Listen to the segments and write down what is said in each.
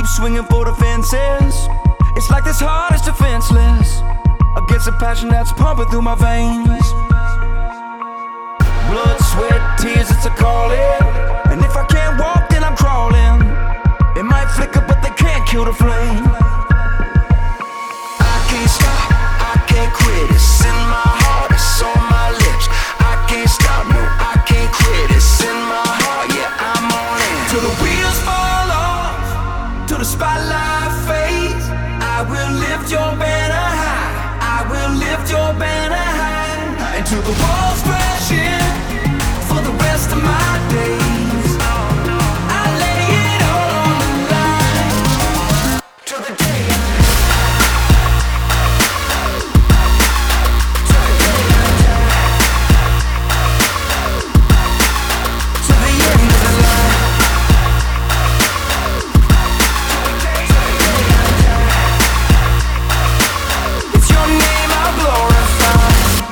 swinging for the fences. It's like this heart is defenseless against a passion that's pumping through my veins. Blood, sweat, tears, it's a calling. And if I can't walk, then I'm crawling. It might flicker, but they can't kill the flame. I can't stop, I can't quit. It's in my heart, it's on my lips. I can't stop, no, I can't quit. It's in my heart, yeah, I'm all in. Till the wheels fall off, till the spotlight fades. I will lift your banner high, I will lift your banner high. Until the walls crash in for the rest of my days. I lay it all on the line till the day I die. Till the day I die. Till the end of the line. It's your name I'll glorify.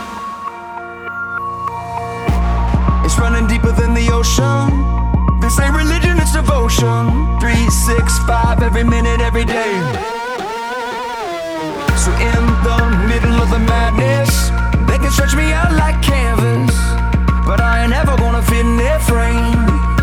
It's running deeper than the ocean. This ain't religion, it's devotion. 3, 6, 5, every minute, every day. So in the middle of the madness, they can stretch me out like canvas, but I ain't ever gonna fit in their frame.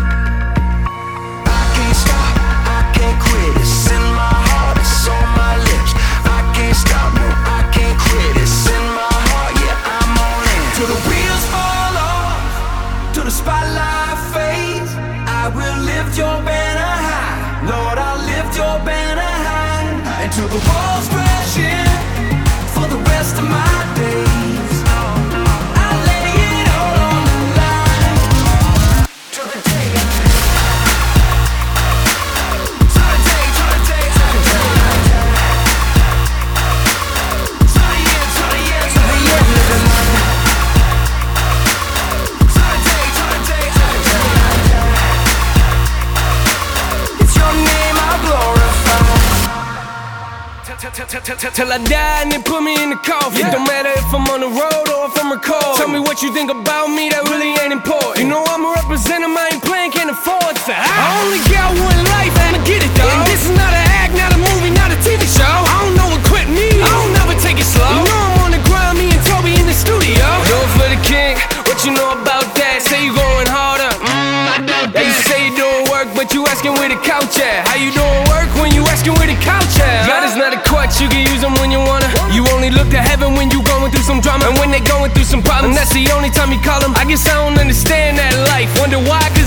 I can't stop, I can't quit. It's in my heart, it's on my lips. I can't stop, no, I can't quit. It's in my heart, yeah, I'm all in. Till the wheels fall off, till the spotlight fades. I will lift your banner high, Lord, I'll lift your banner high. Until the walls crash in for the rest of my days. I lay it all on the line till the day I die. Till the day, till the day I die. Till the end, till the end, till the end of the line. Till the day, till the day I die. It's your name I glorify. Till I die and they put me in the coffin. Don't matter if I'm on the road or if I'm recording. Tell me what you think about me, that really ain't important. You know I'm a representative, I ain't playing, can't afford to. I only got one life, I'ma get it though. And this is not an act, not a movie, not a TV show. I don't know what quit me, I don't never take it slow. You know I'm on the grind, me and Toby in the studio. Do it for the king, what you know about that? Say you going harder, I doubt that. You say you doing work, but you asking where the couch at. How you doing work when you asking where the couch at? God is not a crutch, you can use them when you wanna. You only look to heaven when you going through some drama. And when they going through some problems, that's the only time you call them. I guess I don't understand that life. Wonder why, 'cause